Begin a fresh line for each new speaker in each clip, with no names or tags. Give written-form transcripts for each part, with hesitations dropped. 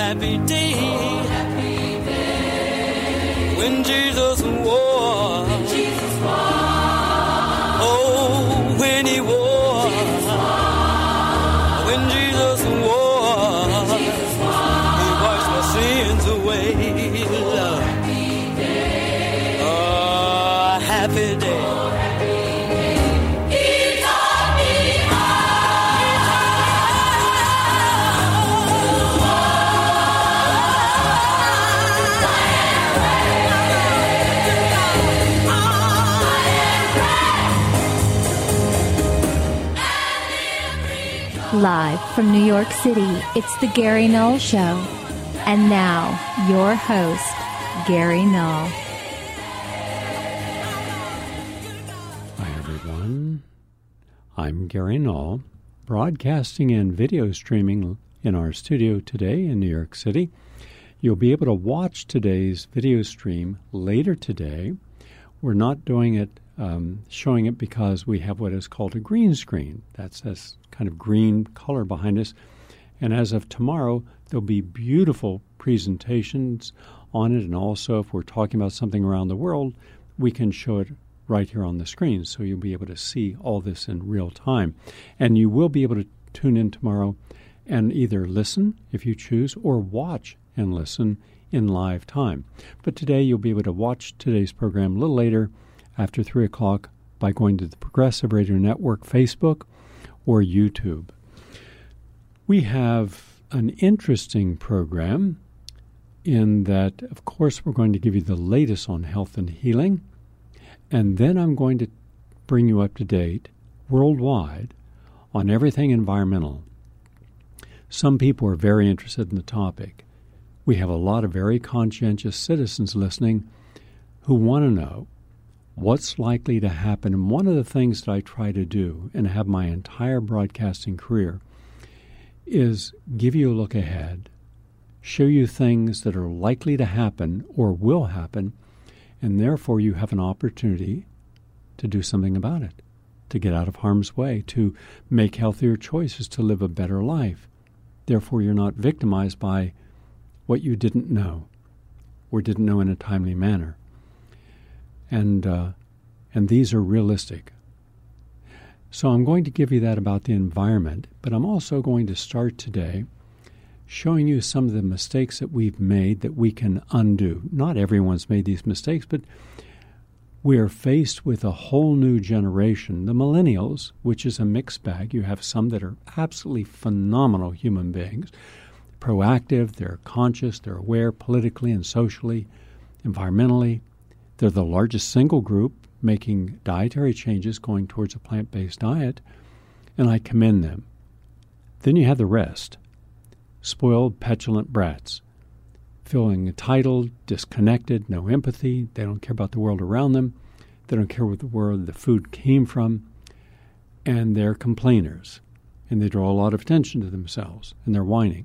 happy day. Oh, happy day. When Jesus wore. When Jesus wore. Oh, when he wore. Jesus wore. When Jesus wore. Jesus wore. He washed my sins away. Oh, happy day. Oh, happy day.
Live from New York City, it's the Gary Null Show. And now, your host, Gary Null.
Hi, everyone. I'm Gary Null, broadcasting and video streaming in our studio today in New York City. You'll be able to watch today's video stream later today. We're not doing it showing it because we have what is called a green screen. That's this kind of green color behind us. And as of tomorrow, there'll be beautiful presentations on it. And also, if we're talking about something around the world, we can show it right here on the screen. So you'll be able to see all this in real time. And you will be able to tune in tomorrow and either listen, if you choose, or watch and listen in live time. But today, you'll be able to watch today's program a little later after 3 o'clock by going to the Progressive Radio Network Facebook or YouTube. We have an interesting program in that, of course, we're going to give you the latest on health and healing, and then I'm going to bring you up to date worldwide on everything environmental. Some people are very interested in the topic. We have a lot of very conscientious citizens listening who want to know what's likely to happen. And one of the things that I try to do and have my entire broadcasting career is give you a look ahead, show you things that are likely to happen or will happen, and therefore you have an opportunity to do something about it, to get out of harm's way, to make healthier choices, to live a better life. Therefore, you're not victimized by what you didn't know or didn't know in a timely manner. And these are realistic. So I'm going to give you that about the environment, but I'm also going to start today showing you some of the mistakes that we've made that we can undo. Not everyone's made these mistakes, but we are faced with a whole new generation, the millennials, which is a mixed bag. You have some that are absolutely phenomenal human beings, proactive, they're conscious, they're aware politically and socially, environmentally. They're the largest single group making dietary changes, going towards a plant-based diet, and I commend them. Then you have the rest, spoiled, petulant brats, feeling entitled, disconnected, no empathy. They don't care about the world around them. They don't care what the world the food came from, and they're complainers, and they draw a lot of attention to themselves, and they're whining.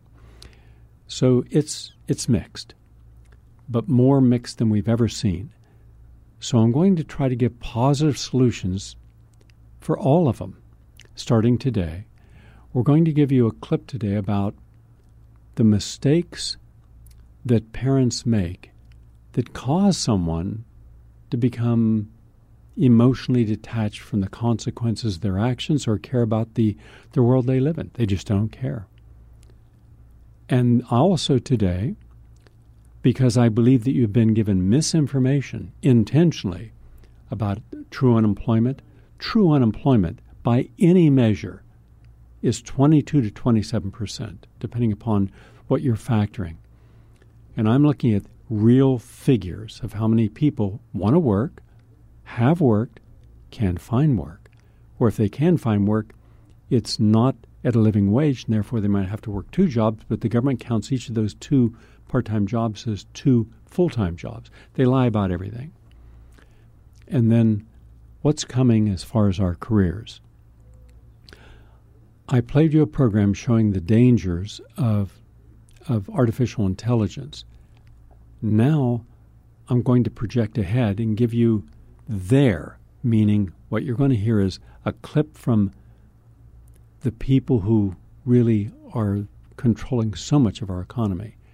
So it's mixed, but more mixed than we've ever seen. So I'm going to try to give positive solutions for all of them, starting today. We're going to give you a clip today about the mistakes that parents make that cause someone to become emotionally detached from the consequences of their actions or care about the world they live in. They just don't care. And also today, because I believe that you've been given misinformation intentionally about true unemployment. True unemployment, by any measure, is 22 to 27%, depending upon what you're factoring. And I'm looking at real figures of how many people want to work, have worked, can find work. Or if they can find work, it's not at a living wage, and therefore they might have to work 2 jobs, but the government counts each of those 2 part-time jobs as 2 full-time jobs. They lie about everything. And then what's coming as far as our careers? I played you a program showing the dangers of artificial intelligence. Now I'm going to project ahead and give you their, meaning what you're going to hear is a clip from the people who really are controlling so much of our economy.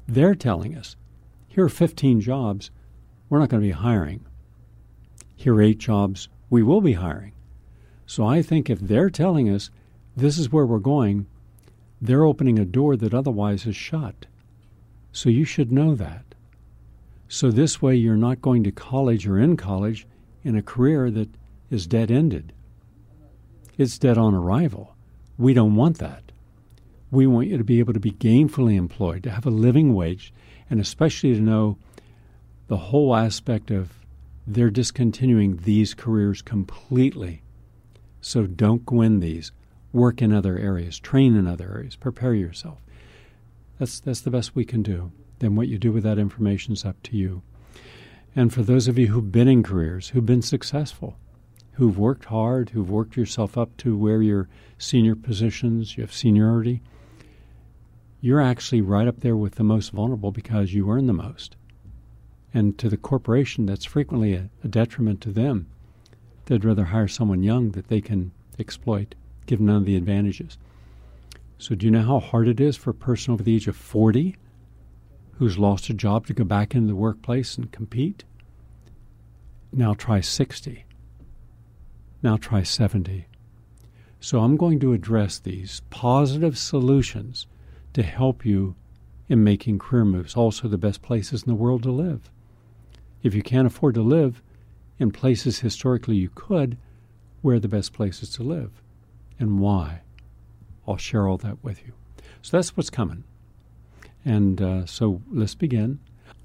They're telling us, here are 15 jobs, we're not going to be hiring. Here are 8 jobs, we will be hiring. So I think if they're telling us this is where we're going, they're opening a door that otherwise is shut. So you should know that. So this way you're not going to college or in college in a career that is dead-ended. It's dead on arrival. We don't want that. We want you to be able to be gainfully employed, to have a living wage, and especially to know the whole aspect of they're discontinuing these careers completely. So don't go in these. Work in other areas. Train in other areas. Prepare yourself. That's the best we can do. Then what you do with that information is up to you. And for those of you who've been in careers, who've been successful, who've worked hard, who've worked yourself up to where you're senior positions, you have seniority, you're actually right up there with the most vulnerable because you earn the most. And to the corporation, that's frequently a detriment to them. They'd rather hire someone young that they can exploit, give none of the advantages. So do you know how hard it is for a person over the age of 40 who's lost a job to go back into the workplace and compete? Now try 60. Now try 70. So I'm going to address these positive solutions to help you in making career moves. Also the best places in the world to live. If you can't afford to live in places historically you could, where are the best places to live and why? I'll share all that with you. So that's what's coming. And so let's begin.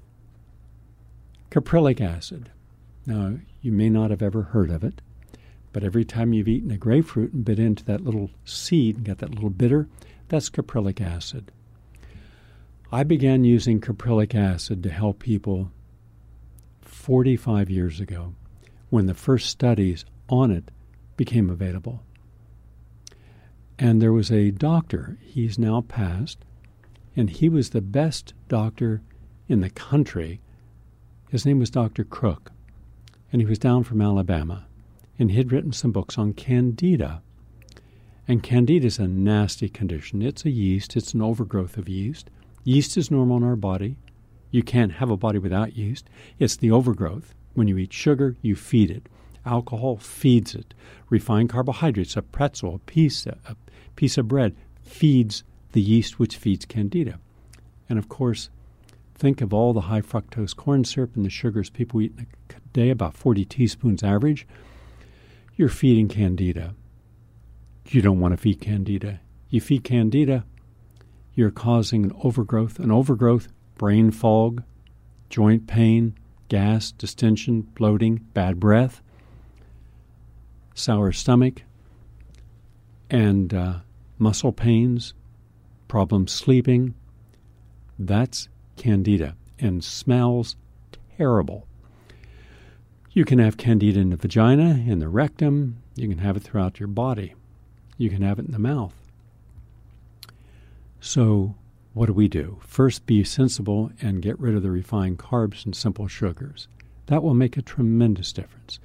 Caprylic acid. Now, you may not have ever heard of it, but every time you've eaten a grapefruit and bit into that little seed and got that little bitter, that's caprylic acid. I began using caprylic acid to help people 45 years ago when the first studies on it became available. And there was a doctor, he's now passed, and he was the best doctor in the country. His name was Dr. Crook, and he was down from Alabama, and he'd written some books on candida. And candida is a nasty condition. It's a yeast. It's an overgrowth of yeast. Yeast is normal in our body. You can't have a body without yeast. It's the overgrowth. When you eat sugar, you feed it. Alcohol feeds it. Refined carbohydrates, a pretzel, a piece of bread, feeds the yeast, which feeds candida. And of course, think of all the high fructose corn syrup and the sugars people eat in a day, about 40 teaspoons average. You're feeding candida. You don't want to feed candida. You feed candida, you're causing an overgrowth, brain fog, joint pain, gas, distension, bloating, bad breath, sour stomach, and muscle pains, problems sleeping. That's candida and smells terrible. You can have candida in the vagina, in the rectum. You can have it throughout your body. You can have it in the mouth. So what do? First, be sensible and get rid of the refined carbs and simple sugars. That will make a tremendous difference.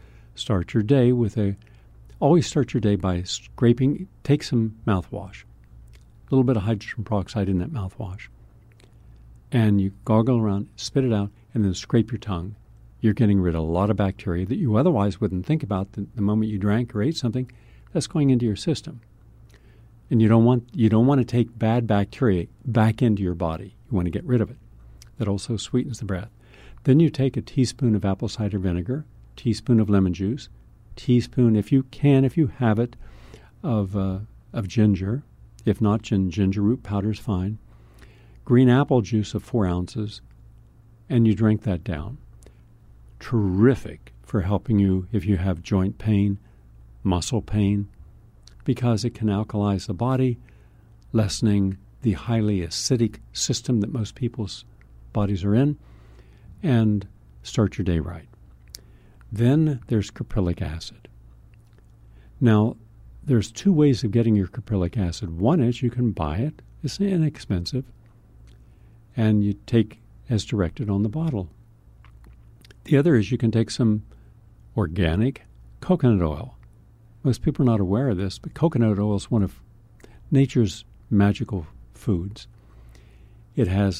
Always start your day by scraping, take some mouthwash, a little bit of hydrogen peroxide in that mouthwash, and you gargle around, spit it out, and then scrape your tongue. You're getting rid of a lot of bacteria that you otherwise wouldn't think about the moment you drank or ate something. That's going into your system. And you don't want to take bad bacteria back into your body. You want to get rid of it. That also sweetens the breath. Then you take a teaspoon of apple cider vinegar, teaspoon of lemon juice, teaspoon, if you have it, of ginger. If not, ginger root powder is fine. Green apple juice of 4 ounces, and you drink that down. Terrific for helping you if you have joint pain, muscle pain, because it can alkalize the body, lessening the highly acidic system that most people's bodies are in, and start your day right. Then there's caprylic acid. Now, there's 2 ways of getting your caprylic acid. One is you can buy it. It's inexpensive. And you take as directed on the bottle. The other is you can take some organic coconut oil. Most people are not aware of this, but coconut oil is one of nature's magical foods. It has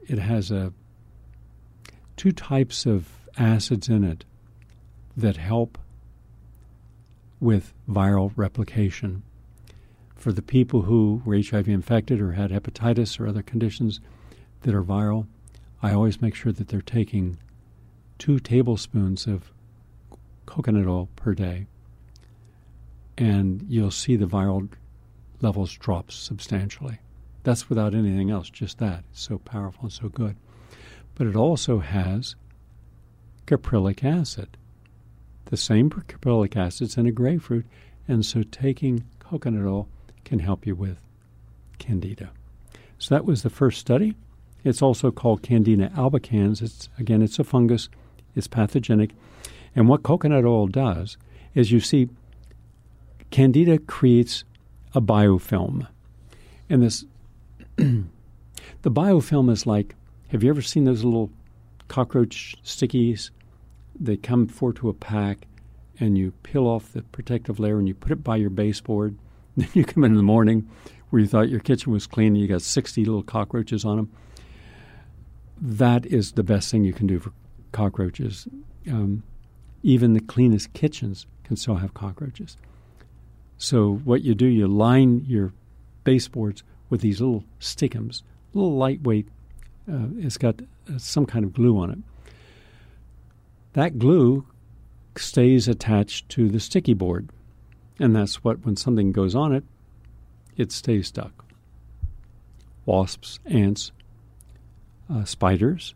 it has two types of acids in it that help with viral replication. For the people who were HIV infected or had hepatitis or other conditions that are viral, I always make sure that they're taking 2 tablespoons of coconut oil per day, and you'll see the viral levels drop substantially. That's without anything else, just that. It's so powerful and so good. But it also has caprylic acid. The same caprylic acid's in a grapefruit, and so taking coconut oil can help you with candida. So that was the first study. It's also called Candida albicans. It's a fungus. It's pathogenic. And what coconut oil does is, you see, candida creates a biofilm. And this, the biofilm is like, have you ever seen those little cockroach stickies? They come to a pack, and you peel off the protective layer and you put it by your baseboard. Then you come in the morning where you thought your kitchen was clean and you got 60 little cockroaches on them. That is the best thing you can do for cockroaches. Even the cleanest kitchens can still have cockroaches. So what you do, you line your baseboards with these little stickums, little lightweight. It's got some kind of glue on it. That glue stays attached to the sticky board. And that's what, when something goes on it, it stays stuck. Wasps, ants, spiders.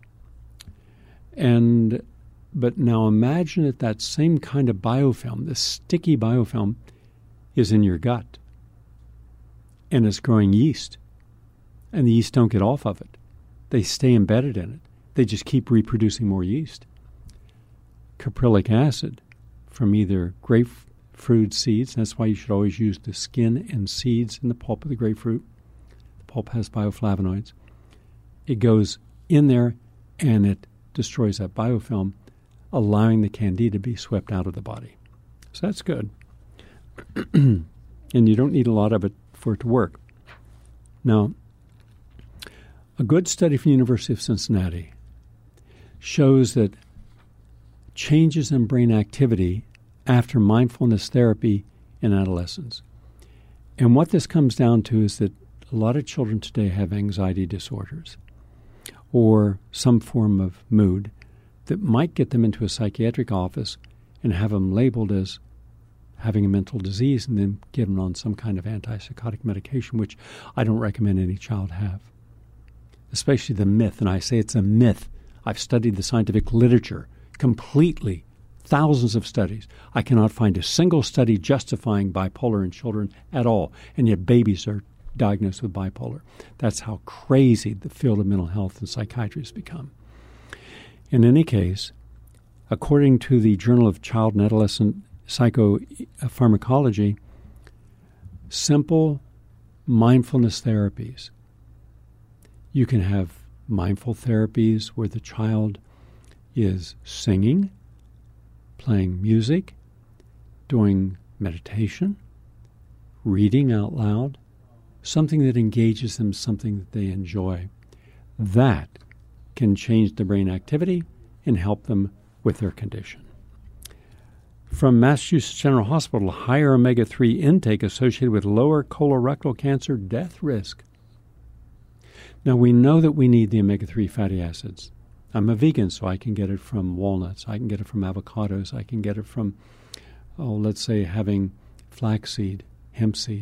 But now imagine that same kind of biofilm, this sticky biofilm, is in your gut. And it's growing yeast. And the yeast don't get off of it. They stay embedded in it. They just keep reproducing more yeast. Caprylic acid from either grapefruit seeds. That's why you should always use the skin and seeds in the pulp of the grapefruit. The pulp has bioflavonoids. It goes in there and it destroys that biofilm, allowing the candida to be swept out of the body. So that's good. And you don't need a lot of it for it to work. Now, a good study from the University of Cincinnati shows that changes in brain activity after mindfulness therapy in adolescents. And what this comes down to is that a lot of children today have anxiety disorders or some form of mood that might get them into a psychiatric office and have them labeled as having a mental disease, and then get them on some kind of antipsychotic medication, which I don't recommend any child have. Especially the myth, and I say it's a myth. I've studied the scientific literature completely, thousands of studies. I cannot find a single study justifying bipolar in children at all, and yet babies are diagnosed with bipolar. That's how crazy the field of mental health and psychiatry has become. In any case, according to the Journal of Child and Adolescent Psychopharmacology, simple mindfulness therapies. You can have mindful therapies where the child is singing, playing music, doing meditation, reading out loud, something that engages them, something that they enjoy. That can change the brain activity and help them with their condition. From Massachusetts General Hospital, higher omega-3 intake associated with lower colorectal cancer death risk. Now, we know that we need the omega-3 fatty acids. I'm a vegan, so I can get it from walnuts. I can get it from avocados. I can get it from, let's say, having flaxseed, hemp seed.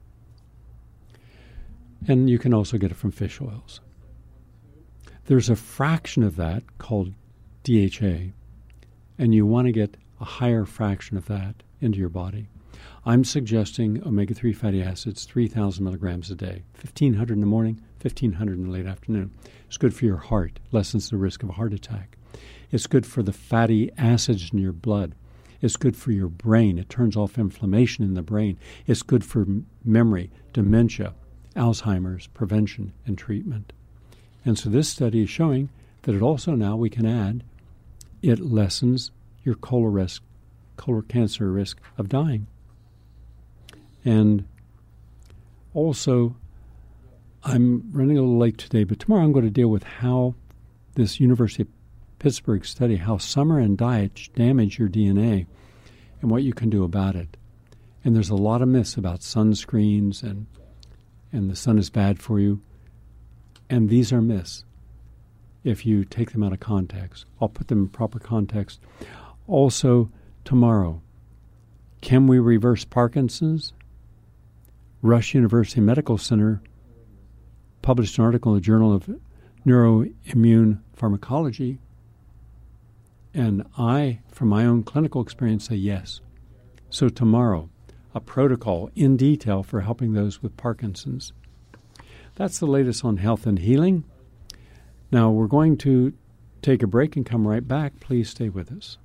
And you can also get it from fish oils. There's a fraction of that called DHA, and you want to get a higher fraction of that into your body. I'm suggesting omega-3 fatty acids, 3,000 milligrams a day, 1,500 in the morning, 1,500 in the late afternoon. It's good for your heart, lessens the risk of a heart attack. It's good for the fatty acids in your blood. It's good for your brain. It turns off inflammation in the brain. It's good for memory, dementia, Alzheimer's, prevention, and treatment. And so this study is showing that it also now we can add, it lessens your colon cancer risk of dying. And also, I'm running a little late today, but tomorrow I'm going to deal with how this University of Pittsburgh study, how summer and diet damage your DNA and what you can do about it. And there's a lot of myths about sunscreens and the sun is bad for you. And these are myths if you take them out of context. I'll put them in proper context. Also, tomorrow, can we reverse Parkinson's? Rush University Medical Center published an article in the Journal of Neuroimmune Pharmacology, and I, from my own clinical experience, say yes. So tomorrow, a protocol in detail for helping those with Parkinson's. That's the latest on health and healing. Now, we're going to take a break and come right back. Please stay with us.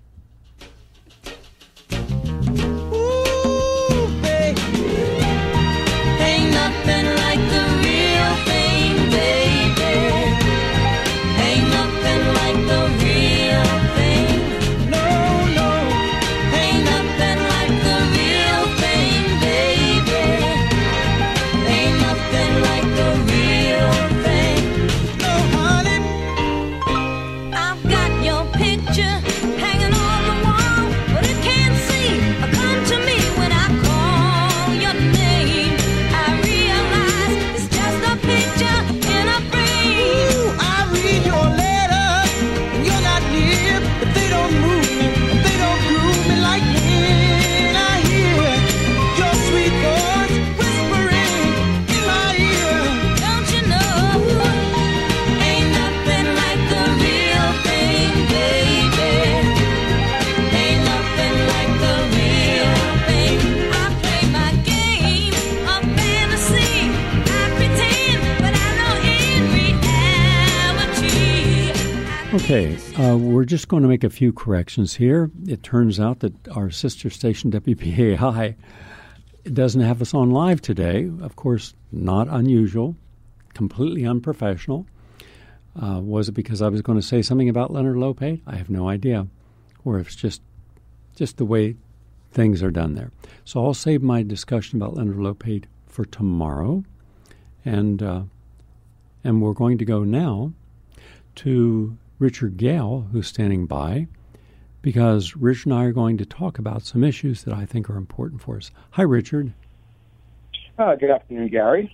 Okay, we're just going to make a few corrections here. It turns out that our sister station, WPAI, doesn't have us on live today. Of course, not unusual, completely unprofessional. Was it because I was going to say something about Leonard Lopate? I have no idea. Or if it's just the way things are done there. So I'll save my discussion about Leonard Lopate for tomorrow. And we're going to go now to Richard Gale, who's standing by, because Richard and I are going to talk about some issues that I think are important for us. Hi, Richard.
Good afternoon, Gary.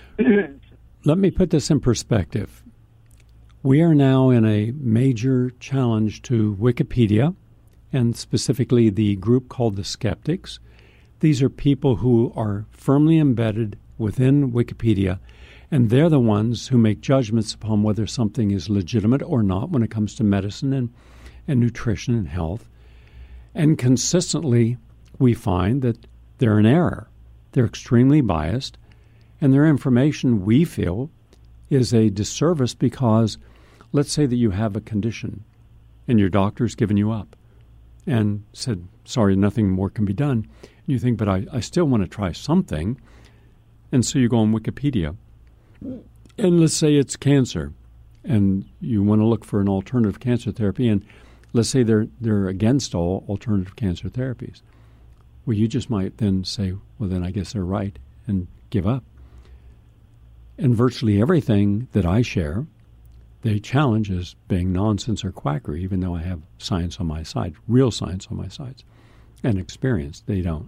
Let me put this in perspective. We are now in a major challenge to Wikipedia, and specifically the group called the Skeptics. These are people who are firmly embedded within Wikipedia, and they're the ones who make judgments upon whether something is legitimate or not when it comes to medicine and nutrition and health. And consistently, we find that they're in error. They're extremely biased, and their information, we feel, is a disservice because let's say that you have a condition and your doctor's given you up and said, sorry, nothing more can be done. And you think, but I still want to try something. And so you go on Wikipedia. And let's say it's cancer, and you want to look for an alternative cancer therapy, and let's say they're against all alternative cancer therapies. Well, you just might then say, well, then I guess they're right, and give up. And virtually everything that I share, they challenge as being nonsense or quackery, even though I have science on my side, real science on my side, and experience. They don't.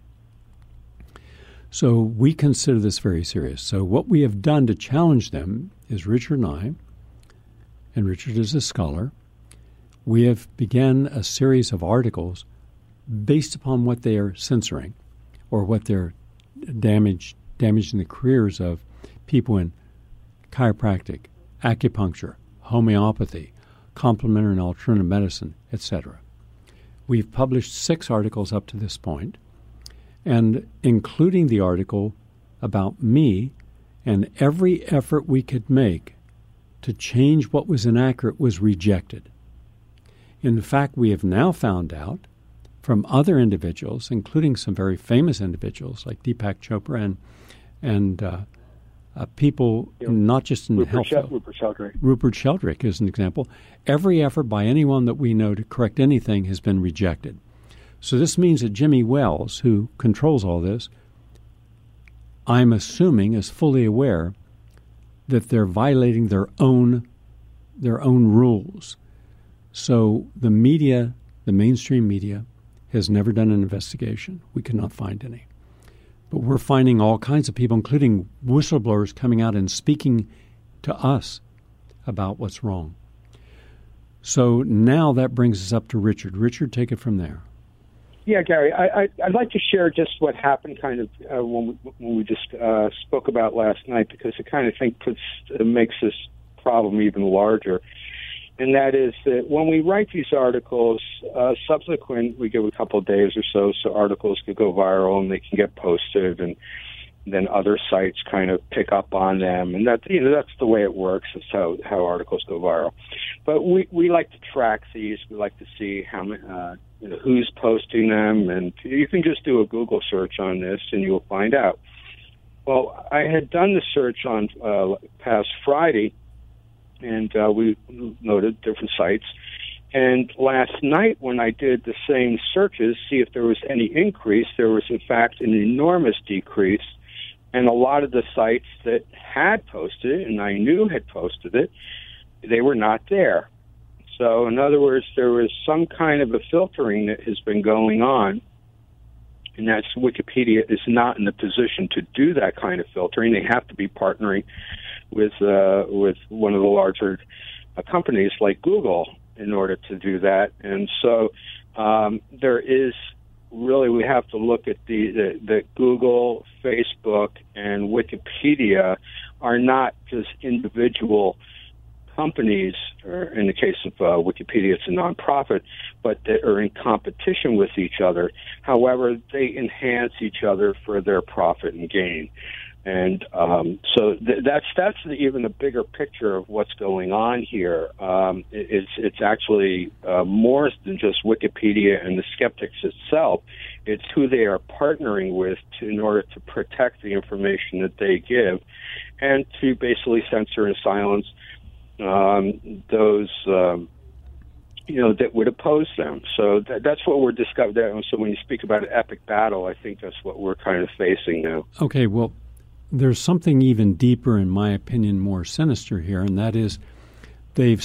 So we consider this very serious. So what we have done to challenge them is Richard and I, and Richard is a scholar, we have began a series of articles based upon what they are censoring or what they're damaging the careers of people in chiropractic, acupuncture, homeopathy, complementary and alternative medicine, etc. We've published 6 articles up to this point, and including the article about me, and every effort we could make to change what was inaccurate was rejected. In fact, we have now found out from other individuals, including some very famous individuals like Deepak Chopra and people not just in health. Rupert Sheldrake is an example. Every effort by anyone that we know to correct anything has been rejected. So this means that Jimmy Wells, who controls all this, I'm assuming is fully aware that they're violating their own rules. So the media, the mainstream media, has never done an investigation. We could not find any. But we're finding all kinds of people, including whistleblowers, coming out and speaking to us about what's wrong. So now that brings us up to Richard. Richard, take it from there.
Yeah, Gary, I'd like to share just what happened kind of when we just spoke about last night, because I kind of think makes this problem even larger. And that is that when we write these articles, subsequent, we give a couple of days or so articles could go viral and they can get posted, and then other sites kind of pick up on them. And that's the way it works. It's how articles go viral. But we like to track these. We like to see how who's posting them, and you can just do a Google search on this and you'll find out. Well, I had done the search on past Friday, and we noted different sites. And last night when I did the same searches, see if there was any increase, there was in fact an enormous decrease. And a lot of the sites that had posted it, and I knew had posted it, they were not there. So in other words, there was some kind of a filtering that has been going on, and that's Wikipedia is not in the position to do that kind of filtering. They have to be partnering with one of the larger companies like Google in order to do that. And so there is really, we have to look at the Google, Facebook, and Wikipedia are not just individual companies, or in the case of Wikipedia, it's a nonprofit, but they are in competition with each other. However, they enhance each other for their profit and gain. And so that's even a bigger picture of what's going on here. It's actually more than just Wikipedia and the skeptics itself. It's who they are partnering with in order to protect the information that they give, and to basically censor and silence those that would oppose them. So that's what we're discovering. So when you speak about an epic battle, I think that's what we're kind of facing now.
Okay, well, there's something even deeper, in my opinion, more sinister here, and that is Facebook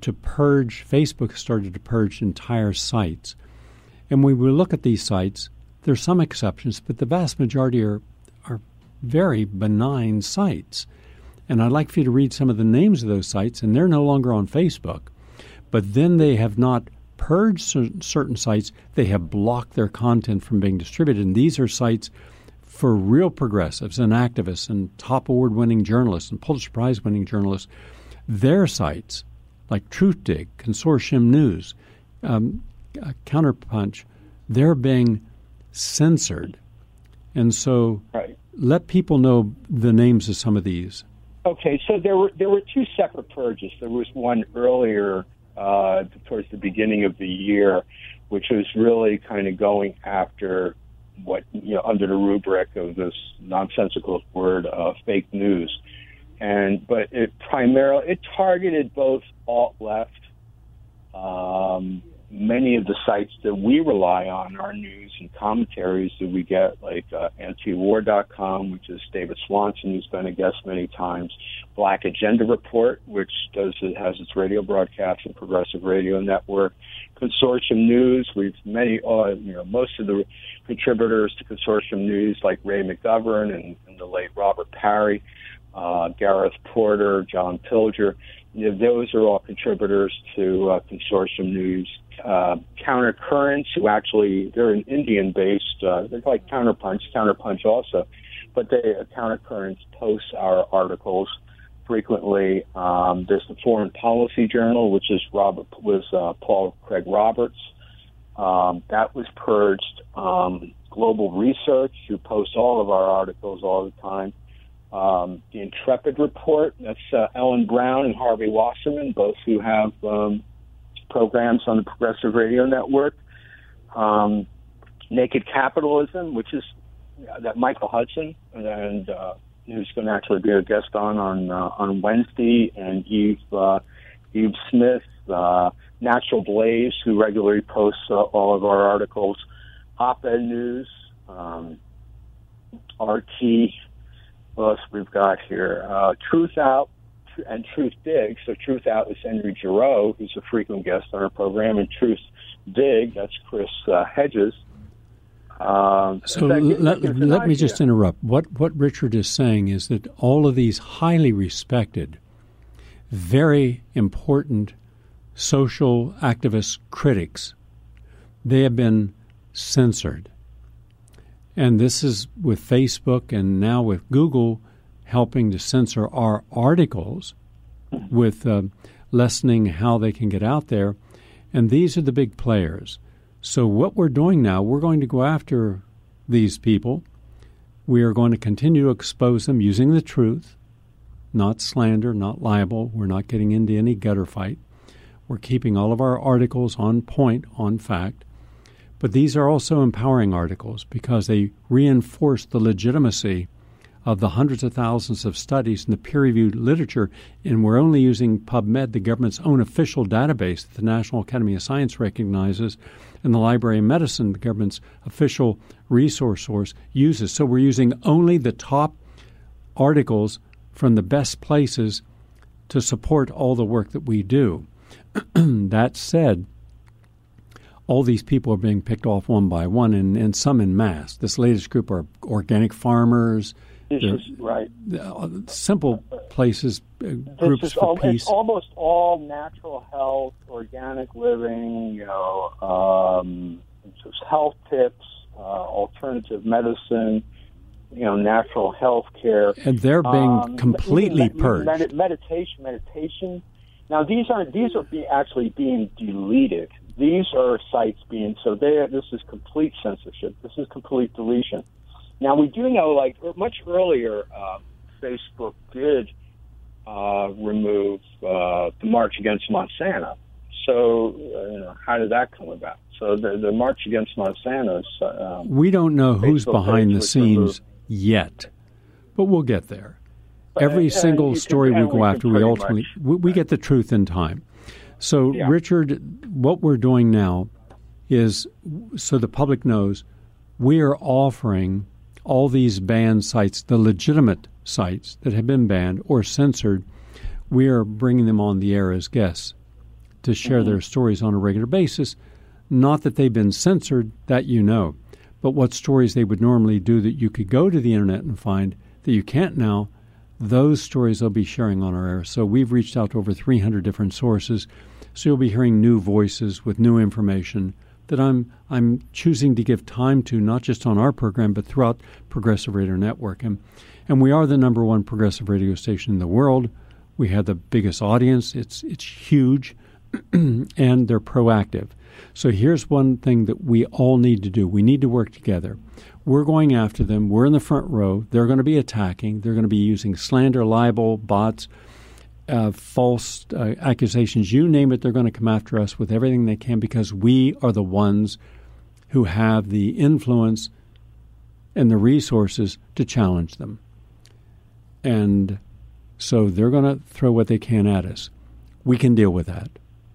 started to purge entire sites. And when we look at these sites, there's some exceptions, but the vast majority are very benign sites. And I'd like for you to read some of the names of those sites, and they're no longer on Facebook. But then they have not purged certain sites. They have blocked their content from being distributed. And these are sites for real progressives and activists and top award-winning journalists and Pulitzer Prize-winning journalists. Their sites, like Truthdig, Consortium News, Counterpunch, they're being censored. And so let people know the names of some of these.
Okay, so there were two separate purges. There was one earlier towards the beginning of the year, which was really kind of going after what, under the rubric of this nonsensical word, fake news. But it targeted both alt-left. Many of the sites that we rely on, our news and commentaries that we get, like antiwar.com, which is David Swanson, who's been a guest many times, Black Agenda Report, which has its radio broadcast and Progressive Radio Network, Consortium News. Most of the contributors to Consortium News, like Ray McGovern and the late Robert Parry, Gareth Porter, John Pilger. Those are all contributors to Consortium News. Countercurrents, who actually, they're an Indian-based, they're like Counterpunch also, but Countercurrents posts our articles frequently. There's the Foreign Policy Journal, which is Paul Craig Roberts. That was purged. Global Research, who posts all of our articles all the time. The Intrepid Report, that's Ellen Brown and Harvey Wasserman, both who have programs on the Progressive Radio Network. Naked Capitalism, which is that Michael Hudson, and who's going to actually be a guest on Wednesday, and Eve Smith, Natural Blaze, who regularly posts all of our articles, Op-Ed News, RT, What else we've got here? Truth Out and Truth Dig. So Truth Out is Henry Giroux, who's a frequent guest on our program, and Truth Dig, that's Chris Hedges.
Let me just interrupt. What Richard is saying is that all of these highly respected, very important social activist critics, they have been censored. And this is with Facebook and now with Google helping to censor our articles with lessening how they can get out there. And these are the big players. So what we're doing now, we're going to go after these people. We are going to continue to expose them using the truth, not slander, not libel. We're not getting into any gutter fight. We're keeping all of our articles on point, on fact. But these are also empowering articles because they reinforce the legitimacy of the hundreds of thousands of studies in the peer-reviewed literature, and we're only using PubMed, the government's own official database that the National Academy of Science recognizes, and the Library of Medicine, the government's official resource source, uses. So we're using only the top articles from the best places to support all the work that we do. That said, all these people are being picked off one by one, and some en masse. This latest group are organic farmers,
right.
Simple places, groups for peace.
It's almost all natural health, organic living, just health tips, alternative medicine, natural health care.
And they're being completely purged.
Meditation. Now, these are actually being deleted. These are sites being, this is complete censorship. This is complete deletion. Now, we do know, much earlier, Facebook did remove the March Against Monsanto. So, how did that come about? So the March Against Monsanto...
we don't know who's
Facebook
behind the scenes yet, but we'll get there. Every single story we go after, we ultimately we get the truth in time. So, yeah. Richard, what we're doing now is, so the public knows, we are offering all these banned sites, the legitimate sites that have been banned or censored, we are bringing them on the air as guests to share their stories on a regular basis. Not that they've been censored, that but what stories they would normally do that you could go to the internet and find that you can't now, those stories they'll be sharing on our air. So we've reached out to over 300 different sources. So you'll be hearing new voices with new information that I'm choosing to give time to, not just on our program, but throughout Progressive Radio Network. And we are the number one progressive radio station in the world. We have the biggest audience. It's huge, and they're proactive. So here's one thing that we all need to do. We need to work together. We're going after them. We're in the front row. They're going to be attacking. They're going to be using slander, libel, bots, false accusations. You name it, they're going to come after us with everything they can because we are the ones who have the influence and the resources to challenge them. And so they're going to throw what they can at us. We can deal with that.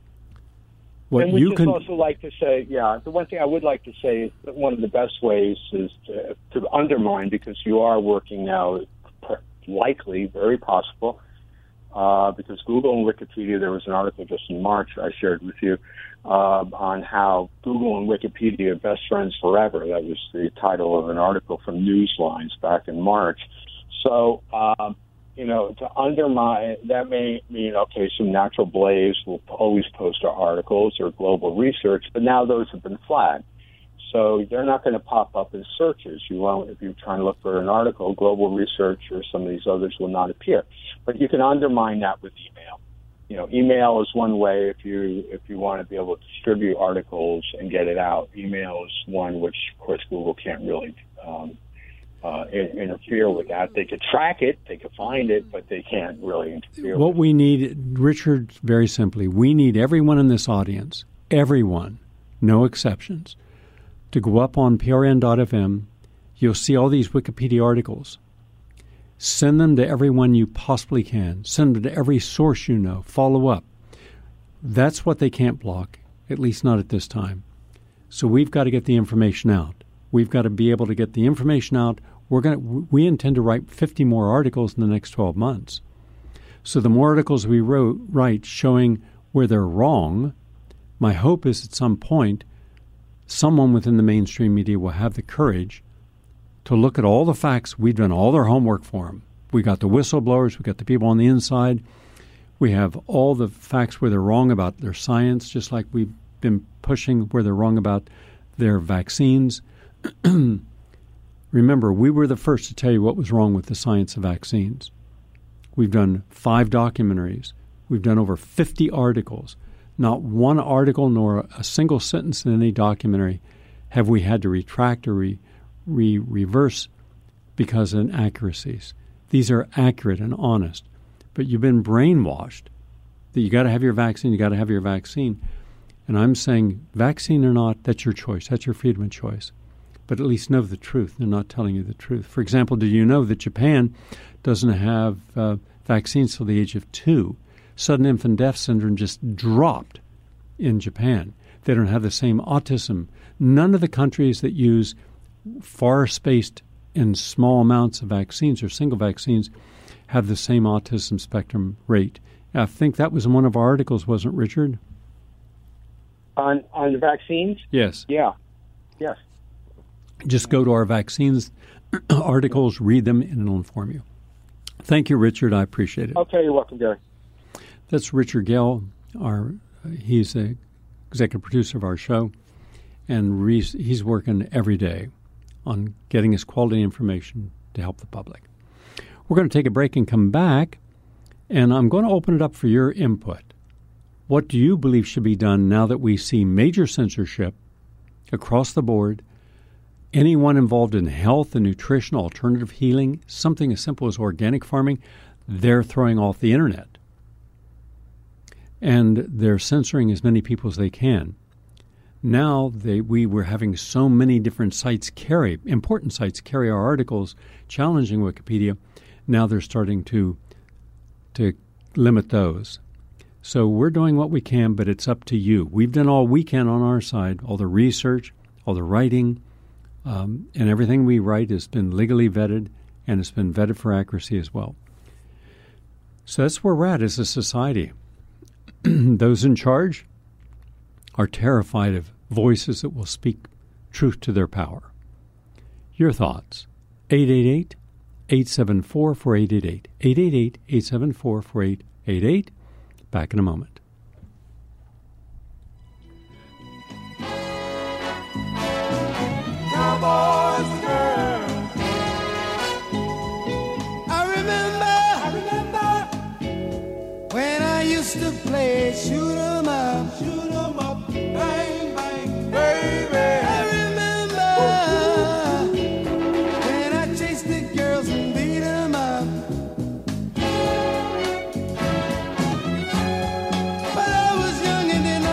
What and we also like to say, the one thing I would like to say is that one of the best ways is to undermine, because you are working now, likely, very possible, because Google and Wikipedia, there was an article just in March I shared with you on how Google and Wikipedia are best friends forever. That was the title of an article from Newslines back in March. So, to undermine, that may mean, some Natural Blaze will always post our articles or Global Research, but now those have been flagged. So they're not going to pop up in searches. You won't, if you're trying to look for an article, Global Research or some of these others will not appear. But you can undermine that with email. Email is one way if you want to be able to distribute articles and get it out. Email is one which, of course, Google can't really interfere with that. They could track it, they could find it, but they can't really interfere.
What we need, Richard, very simply, we need everyone in this audience, everyone, no exceptions, to go up on prn.fm. You'll see all these Wikipedia articles. Send them to everyone you possibly can. Send them to every source you know. Follow up. That's what they can't block, at least not at this time. So we've got to get the information out. We've got to be able to get the information out We intend to write 50 more articles in the next 12 months. So the more articles we write showing where they're wrong, my hope is at some point someone within the mainstream media will have the courage to look at all the facts. We've done all their homework for them. We got the whistleblowers. We got the people on the inside. We have all the facts where they're wrong about their science, just like we've been pushing where they're wrong about their vaccines. Remember, we were the first to tell you what was wrong with the science of vaccines. We've done 5 documentaries. We've done over 50 articles. Not one article nor a single sentence in any documentary have we had to retract or reverse because of inaccuracies. These are accurate and honest. But you've been brainwashed that you got to have your vaccine, you got to have your vaccine. And I'm saying, vaccine or not, that's your choice. That's your freedom of choice. But at least know the truth. They're not telling you the truth. For example, did you know that Japan doesn't have vaccines till the age of 2? Sudden infant death syndrome just dropped in Japan. They don't have the same autism. None of the countries that use far-spaced and small amounts of vaccines or single vaccines have the same autism spectrum rate. I think that was in one of our articles, wasn't it, Richard?
On the vaccines?
Yes.
Yeah. Yes.
Just go to our vaccines articles, read them, and it'll inform you. Thank you, Richard. I appreciate it.
Okay, you're welcome, Gary.
That's Richard Gale. He's the executive producer of our show, and he's working every day on getting us quality information to help the public. We're going to take a break and come back, and I'm going to open it up for your input. What do you believe should be done now that we see major censorship across the board? Anyone involved in health and nutrition, alternative healing, something as simple as organic farming, they're throwing off the internet. And they're censoring as many people as they can. Now we were having so many different sites important sites carry our articles challenging Wikipedia. Now they're starting to limit those. So we're doing what we can, but it's up to you. We've done all we can on our side, all the research, all the writing, and everything we write has been legally vetted, and it's been vetted for accuracy as well. So that's where we're at as a society. Those in charge are terrified of voices that will speak truth to their power. Your thoughts? 888-874-4888. 888-874-4888. Back in a moment.
Cowboys and girls. I remember when I used to play shoot 'em up, bang, bang, baby. I remember when I chased the girls and beat 'em up. But I was young and didn't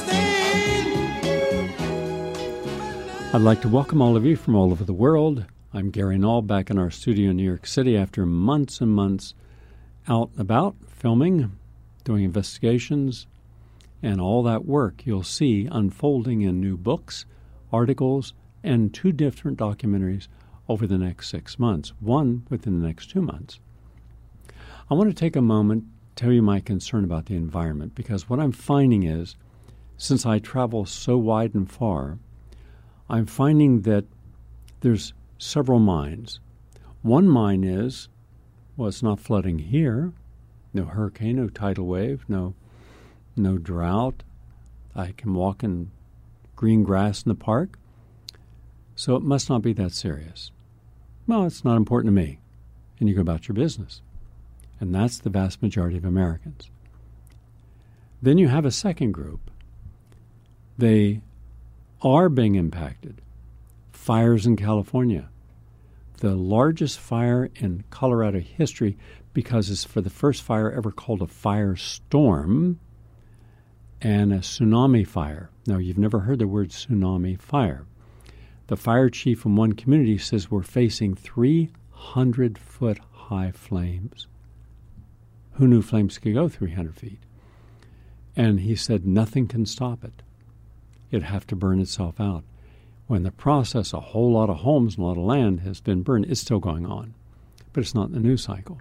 understand.
I'd like to welcome all of you from all over the world. I'm Gary Null, back in our studio in New York City after months and months out and about, filming, doing investigations, and all that work you'll see unfolding in new books, articles, and 2 different documentaries over the next 6 months, one within the next 2 months. I want to take a moment to tell you my concern about the environment, because what I'm finding is, since I travel so wide and far, I'm finding that there's several minds. One mind is, well, it's not flooding here. No hurricane, no tidal wave, no drought. I can walk in green grass in the park. So it must not be that serious. Well, it's not important to me. And you go about your business. And that's the vast majority of Americans. Then you have a second group. They are being impacted. Fires in California. The largest fire in Colorado history, because it's for the first fire ever called a firestorm, and a tsunami fire. Now, you've never heard the word tsunami fire. The fire chief in one community says we're facing 300-foot high flames. Who knew flames could go 300 feet? And he said nothing can stop it. It'd have to burn itself out. When the process, a whole lot of homes and a lot of land has been burned, it's still going on, but it's not in the news cycle.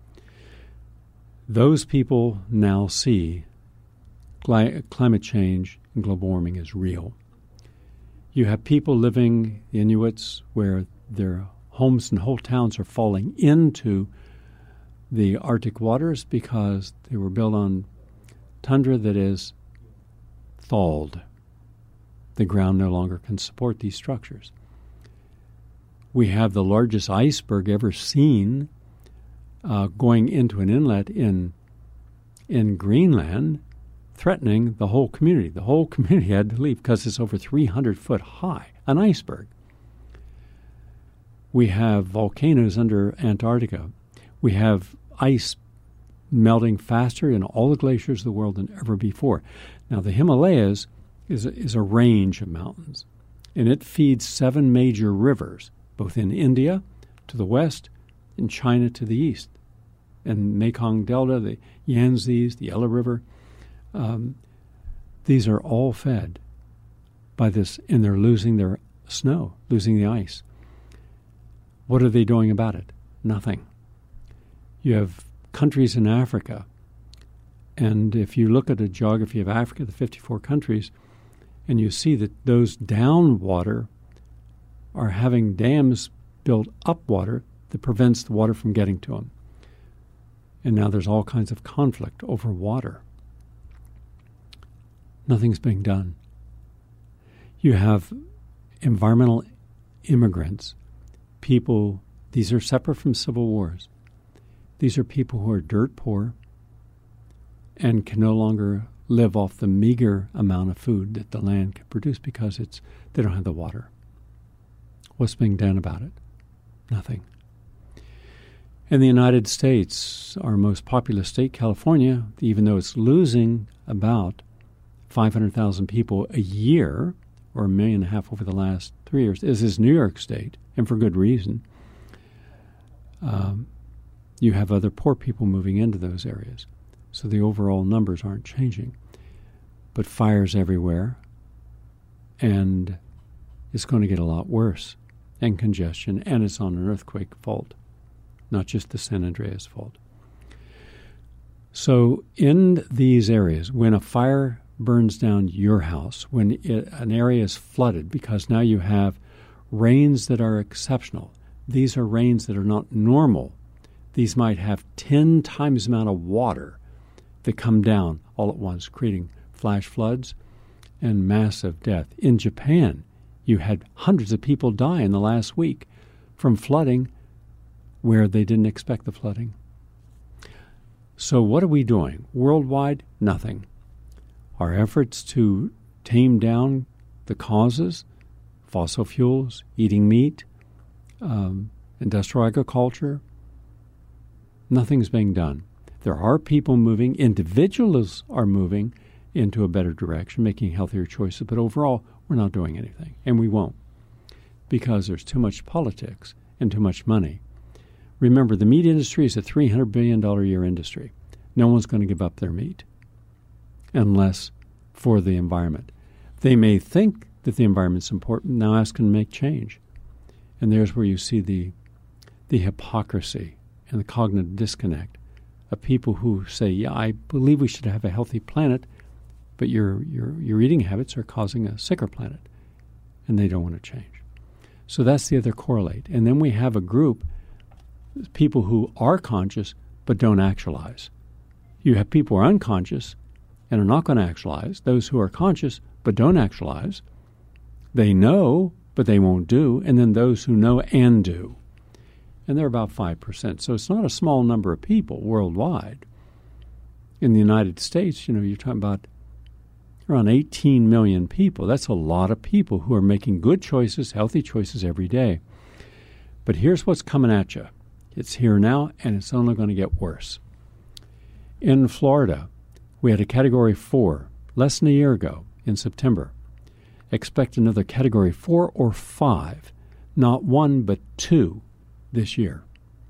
Those people now see climate change and global warming is real. You have people living, Inuits, where their homes and whole towns are falling into the Arctic waters because they were built on tundra that is thawed. The ground no longer can support these structures. We have the largest iceberg ever seen going into an inlet in Greenland, threatening the whole community. The whole community had to leave because it's over 300 foot high, an iceberg. We have volcanoes under Antarctica. We have ice melting faster in all the glaciers of the world than ever before. Now, the Himalayas is a range of mountains, and it feeds 7 major rivers, both in India to the west and China to the east, and Mekong Delta, the Yangtze, the Yellow River. These are all fed by this, and they're losing their snow, losing the ice. What are they doing about it? Nothing. You have countries in Africa, and if you look at the geography of Africa, the 54 countries, and you see that those down water are having dams build up water that prevents the water from getting to them. And now there's all kinds of conflict over water. Nothing's being done. You have environmental immigrants, people, these are separate from civil wars. These are people who are dirt poor and can no longer live off the meager amount of food that the land can produce because they don't have the water. What's being done about it? Nothing. In the United States, our most populous state, California, even though it's losing about 500,000 people a year, or 1.5 million over the last 3 years, is New York State, and for good reason. You have other poor people moving into those areas. So the overall numbers aren't changing. But fires everywhere, and it's going to get a lot worse, and congestion, and it's on an earthquake fault, not just the San Andreas fault. So in these areas, when a fire burns down your house, when an area is flooded, because now you have rains that are exceptional, these are rains that are not normal. These might have 10 times the amount of water that come down all at once, creating flash floods and massive death. In Japan, you had hundreds of people die in the last week from flooding where they didn't expect the flooding. So what are we doing? Worldwide, nothing. Our efforts to tame down the causes, fossil fuels, eating meat, industrial agriculture, nothing's being done. There are people moving, individuals are moving into a better direction, making healthier choices, but overall, we're not doing anything, and we won't, because there's too much politics and too much money. Remember, the meat industry is a $300 billion a year industry. No one's going to give up their meat unless for the environment. They may think that the environment's important, now ask them to make change. And there's where you see the hypocrisy and the cognitive disconnect of people who say, yeah, I believe we should have a healthy planet, but your eating habits are causing a sicker planet, and they don't want to change. So that's the other correlate. And then we have a group, people who are conscious but don't actualize. You have people who are unconscious and are not going to actualize. Those who are conscious but don't actualize, they know but they won't do. And then those who know and do. And they're about 5%. So it's not a small number of people worldwide. In the United States, you're talking about around 18 million people. That's a lot of people who are making good choices, healthy choices every day. But here's what's coming at you. It's here now, and it's only going to get worse. In Florida, we had a Category 4 less than a year ago in September. Expect another Category 4 or 5, not 1 but 2 this year.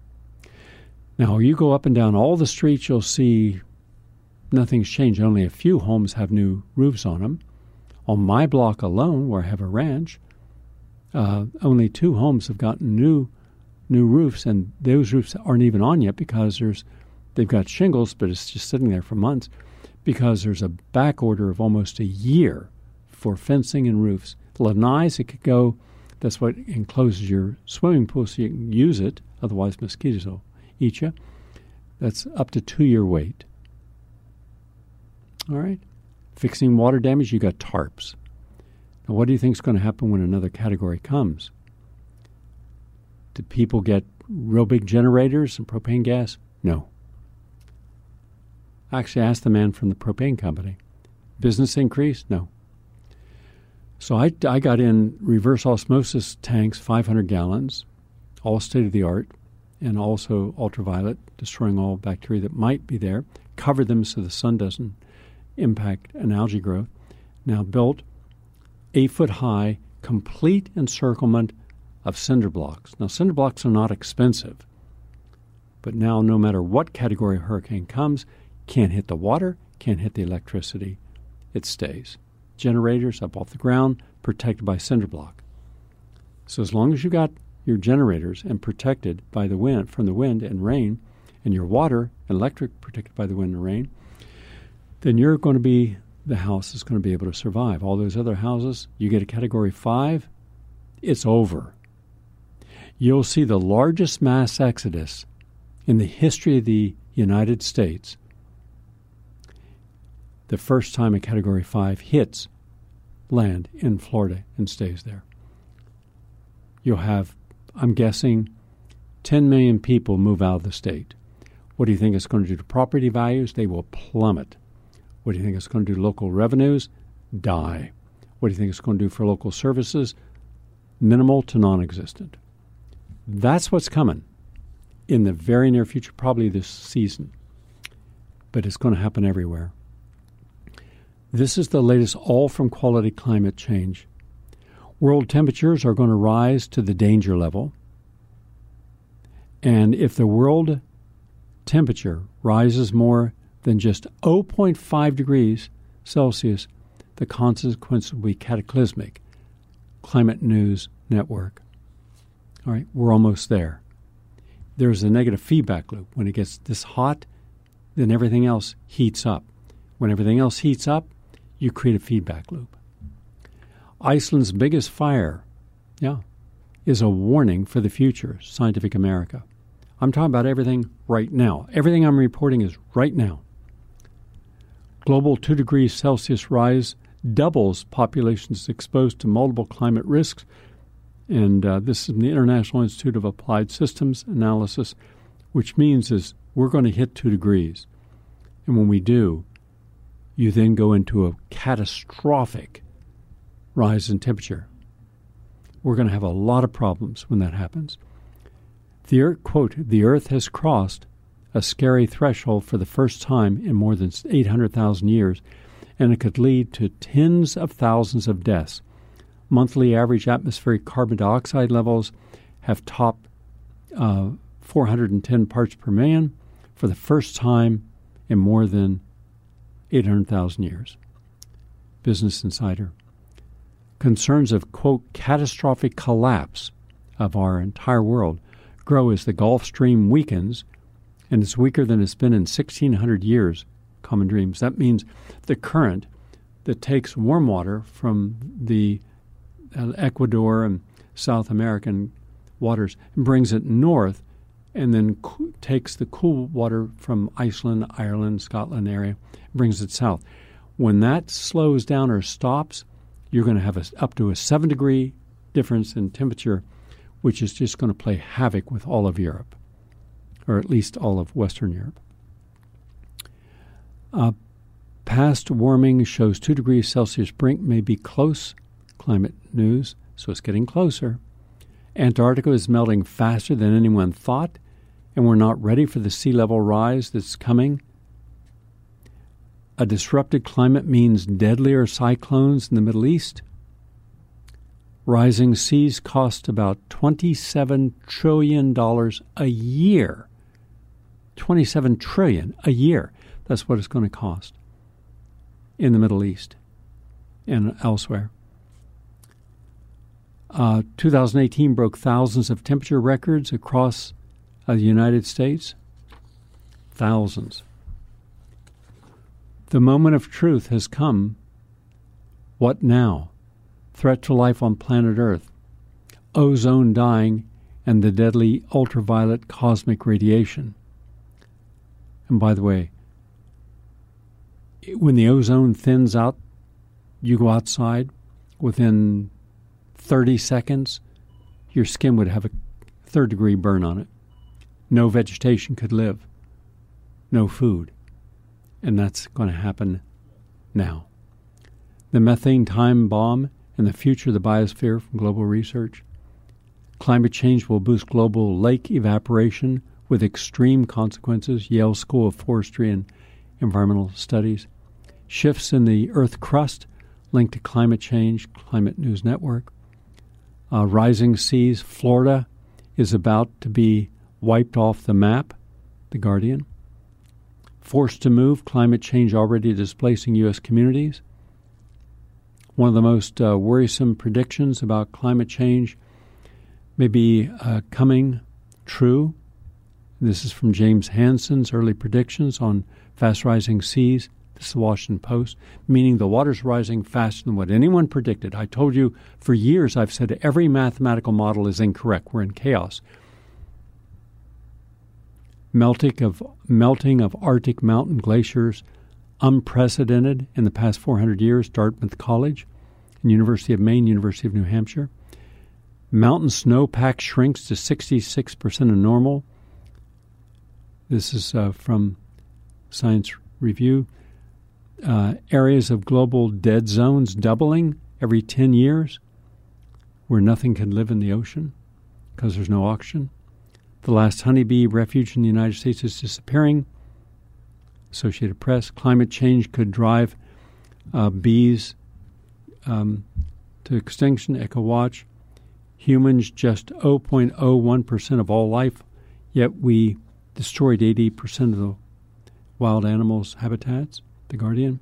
Now, you go up and down all the streets, you'll see nothing's changed. Only a few homes have new roofs on them. On my block alone, where I have a ranch, only 2 homes have gotten new roofs, and those roofs aren't even on yet because they've got shingles, but it's just sitting there for months because there's a back order of almost a year for fencing and roofs. Lanais, it could go, that's what encloses your swimming pool so you can use it, otherwise mosquitoes will eat you. That's up to 2-year wait. All right. Fixing water damage, you got tarps. Now, what do you think is going to happen when another category comes? Do people get real big generators and propane gas? No. Actually, ask the man from the propane company. Business increase? No. So I got in reverse osmosis tanks, 500 gallons, all state-of-the-art, and also ultraviolet, destroying all bacteria that might be there. Cover them so the sun doesn't impact an algae growth. Now built 8-foot-high, complete encirclement of cinder blocks. Now, cinder blocks are not expensive, but now no matter what category of hurricane comes, can't hit the water, can't hit the electricity. It stays. Generators up off the ground, protected by cinder block. So as long as you got your generators and protected by the wind, from the wind and rain, and your water and electric protected by the wind and rain, then the house is going to be able to survive. All those other houses, you get a Category 5, it's over. You'll see the largest mass exodus in the history of the United States the first time a Category 5 hits land in Florida and stays there. You'll have, I'm guessing, 10 million people move out of the state. What do you think it's going to do to property values? They will plummet. What do you think it's going to do to local revenues? Die. What do you think it's going to do for local services? Minimal to non-existent. That's what's coming in the very near future, probably this season. But it's going to happen everywhere. This is the latest, all from Quality Climate Change. World temperatures are going to rise to the danger level. And if the world temperature rises more than just 0.5 degrees Celsius, the consequence will be cataclysmic. Climate News Network. All right, we're almost there. There's a negative feedback loop. When it gets this hot, then everything else heats up. When everything else heats up, you create a feedback loop. Iceland's biggest fire, is a warning for the future, Scientific America. I'm talking about everything right now. Everything I'm reporting is right now. Global 2 degrees Celsius rise doubles populations exposed to multiple climate risks. And this is from the International Institute of Applied Systems Analysis, which means is we're going to hit 2 degrees. And when we do, you then go into a catastrophic rise in temperature. We're going to have a lot of problems when that happens. The Earth, quote, the Earth has crossed a scary threshold for the first time in more than 800,000 years, and it could lead to tens of thousands of deaths. Monthly average atmospheric carbon dioxide levels have topped 410 parts per million for the first time in more than 800,000 years. Business Insider. Concerns of, quote, catastrophic collapse of our entire world grow as the Gulf Stream weakens, and it's weaker than it's been in 1,600 years, Common Dreams. That means the current that takes warm water from the Ecuador and South American waters and brings it north, and then takes the cool water from Iceland, Ireland, Scotland area, brings it south. When that slows down or stops, you're going to have up to a 7-degree difference in temperature, which is just going to play havoc with all of Europe, or at least all of Western Europe. Past warming shows 2 degrees Celsius brink may be close. Climate News, so it's getting closer. Antarctica is melting faster than anyone thought, and we're not ready for the sea level rise that's coming. A disrupted climate means deadlier cyclones in the Middle East. Rising seas cost about $27 trillion a year. $27 trillion a year. That's what it's going to cost in the Middle East and elsewhere. 2018 broke thousands of temperature records across the United States. Thousands. The moment of truth has come. What now? Threat to life on planet Earth, ozone dying, and the deadly ultraviolet cosmic radiation. And by the way, when the ozone thins out, you go outside, within 30 seconds, your skin would have a third-degree burn on it. No vegetation could live. No food. And that's going to happen now. The methane time bomb and the future of the biosphere from global research. Climate change will boost global lake evaporation with extreme consequences. Yale School of Forestry and Environmental Studies. Shifts in the Earth crust linked to climate change. Climate News Network. Rising seas. Florida is about to be wiped off the map. The Guardian. Forced to move. Climate change already displacing U.S. communities. One of the most worrisome predictions about climate change may be coming true. This is from James Hansen's early predictions on fast rising seas. This is the Washington Post, meaning the water's rising faster than what anyone predicted. I told you for years I've said every mathematical model is incorrect. We're in chaos. Melting of Arctic mountain glaciers, unprecedented in the past 400 years. Dartmouth College and University of Maine, University of New Hampshire. Mountain snowpack shrinks to 66% of normal. This is from Science Review. Areas of global dead zones doubling every 10 years, where nothing can live in the ocean because there's no oxygen. The last honeybee refuge in the United States is disappearing. Associated Press. Climate change could drive bees to extinction. EcoWatch. Humans just 0.01% of all life, yet we destroyed 80% of the wild animals' habitats. The Guardian.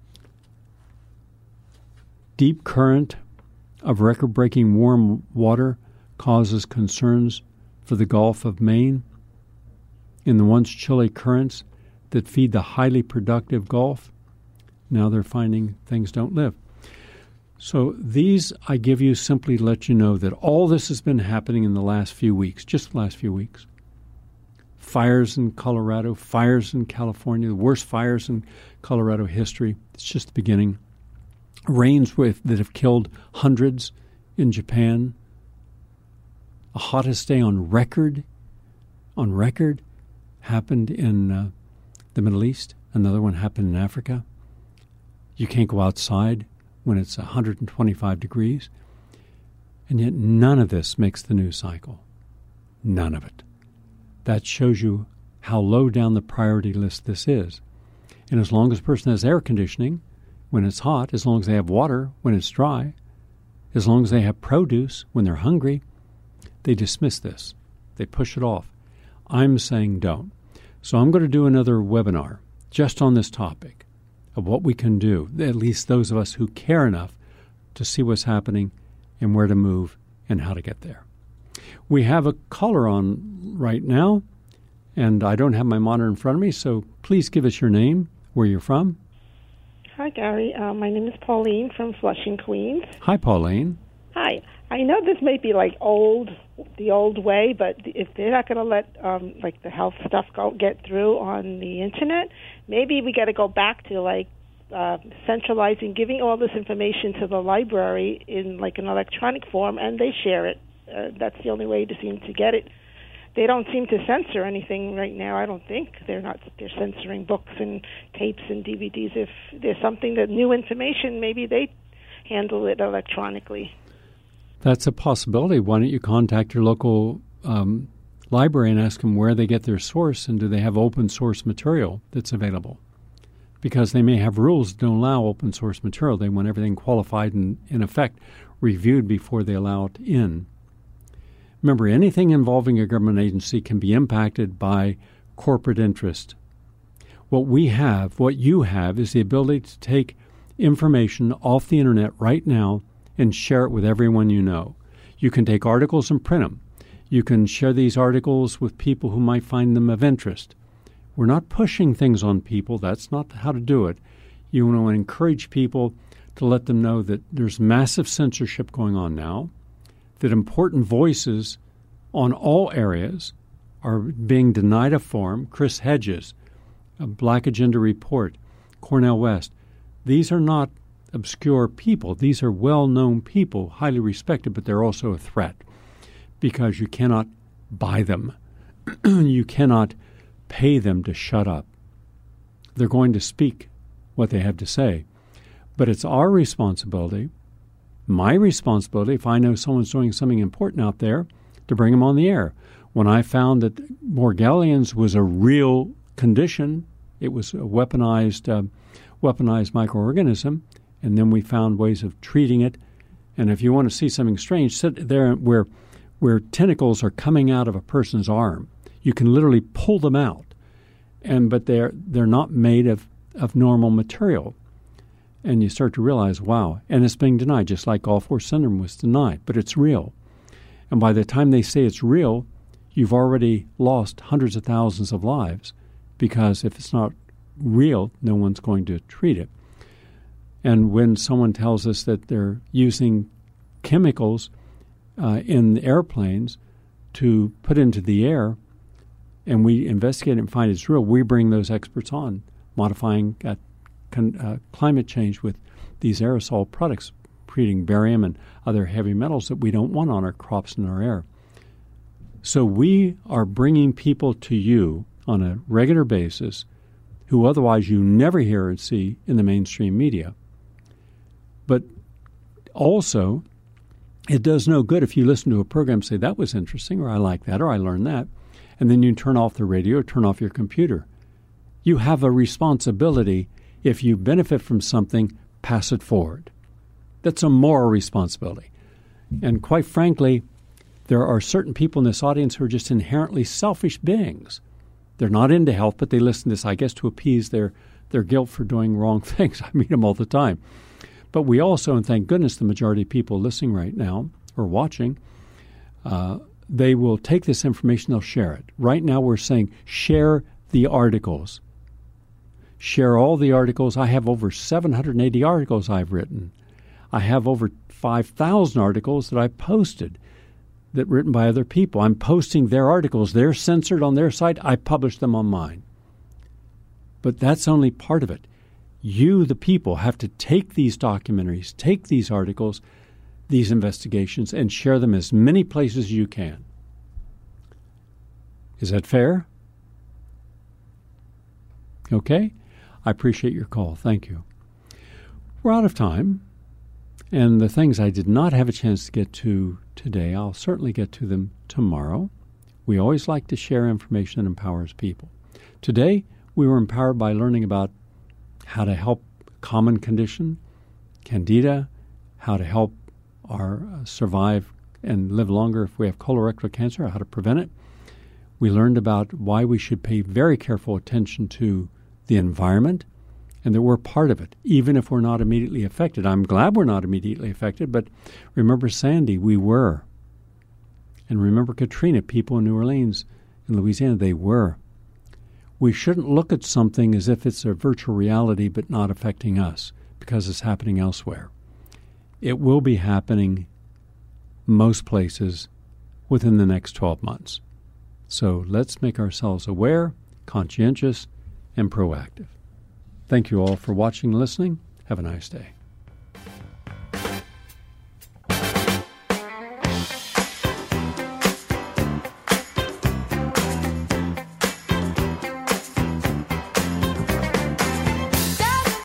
Deep current of record-breaking warm water causes concerns for the Gulf of Maine. In the once chilly currents that feed the highly productive Gulf, now they're finding things don't live. So these I give you simply to let you know that all this has been happening in the last few weeks, just the last few weeks. Fires in Colorado, fires in California, the worst fires in Colorado history. It's just the beginning. Rains that have killed hundreds in Japan. The hottest day on record happened in the Middle East. Another one happened in Africa. You can't go outside when it's 125 degrees. And yet none of this makes the news cycle. None of it. That shows you how low down the priority list this is. And as long as a person has air conditioning when it's hot, as long as they have water when it's dry, as long as they have produce when they're hungry, they dismiss this. They push it off. I'm saying don't. So I'm going to do another webinar just on this topic of what we can do, at least those of us who care enough to see what's happening and where to move and how to get there. We have a caller on right now, and I don't have my monitor in front of me, so please give us your name, where you're from.
Hi, Gary. My name is Pauline from Flushing, Queens.
Hi, Pauline.
Hi. I know this may be like the old way, but if they're not going to let the health stuff get through on the internet, maybe we got to go back to centralizing, giving all this information to the library in like an electronic form, and they share it. That's the only way to seem to get it. They don't seem to censor anything right now. I don't think they're censoring books and tapes and DVDs. If there's something that new information, maybe they handle it electronically.
That's a possibility. Why don't you contact your local library and ask them where they get their source, and do they have open source material that's available? Because they may have rules that don't allow open source material. They want everything qualified and, in effect, reviewed before they allow it in. Remember, anything involving a government agency can be impacted by corporate interest. What you have, is the ability to take information off the internet right now and share it with everyone you know. You can take articles and print them. You can share these articles with people who might find them of interest. We're not pushing things on people. That's not how to do it. You want to encourage people to let them know that there's massive censorship going on now, that important voices on all areas are being denied a forum. Chris Hedges, a Black Agenda Report, Cornel West. These are not obscure people. These are well-known people, highly respected, but they're also a threat because you cannot buy them. You cannot pay them to shut up. They're going to speak what they have to say. But it's our responsibility, my responsibility, if I know someone's doing something important out there, to bring them on the air. When I found that Morgellons was a real condition, it was a weaponized microorganism, and then we found ways of treating it. And if you want to see something strange, sit there where tentacles are coming out of a person's arm. You can literally pull them out, but they're not made of normal material. And you start to realize, wow, and it's being denied, just like Gulf-War syndrome was denied, but it's real. And by the time they say it's real, you've already lost hundreds of thousands of lives, because if it's not real, no one's going to treat it. And when someone tells us that they're using chemicals in the airplanes to put into the air, and we investigate and find it's real, we bring those experts on, modifying climate change with these aerosol products, creating barium and other heavy metals that we don't want on our crops and our air. So we are bringing people to you on a regular basis who otherwise you never hear and see in the mainstream media. But also, it does no good if you listen to a program and say, that was interesting, or I like that, or I learned that, and then you turn off the radio or turn off your computer. You have a responsibility. If you benefit from something, pass it forward. That's a moral responsibility. And quite frankly, there are certain people in this audience who are just inherently selfish beings. They're not into health, but they listen to this, I guess, to appease their guilt for doing wrong things. I meet them all the time. But we also, and thank goodness the majority of people listening right now or watching, they will take this information, they'll share it. Right now we're saying share the articles. Share all the articles. I have over 780 articles I've written. I have over 5,000 articles that I've posted that written by other people. I'm posting their articles. They're censored on their site. I publish them on mine. But that's only part of it. You, the people, have to take these documentaries, take these articles, these investigations, and share them as many places as you can. Is that fair? Okay? I appreciate your call. Thank you. We're out of time, and the things I did not have a chance to get to today, I'll certainly get to them tomorrow. We always like to share information that empowers people. Today, we were empowered by learning about how to help common condition, Candida, how to help our survive and live longer if we have colorectal cancer, how to prevent it. We learned about why we should pay very careful attention to the environment, and that we're part of it, even if we're not immediately affected. I'm glad we're not immediately affected, but remember Sandy, we were. And remember Katrina, people in New Orleans, in Louisiana, they were. We shouldn't look at something as if it's a virtual reality but not affecting us because it's happening elsewhere. It will be happening most places within the next 12 months. So let's make ourselves aware, conscientious, and proactive. Thank you all for watching and listening. Have a nice day.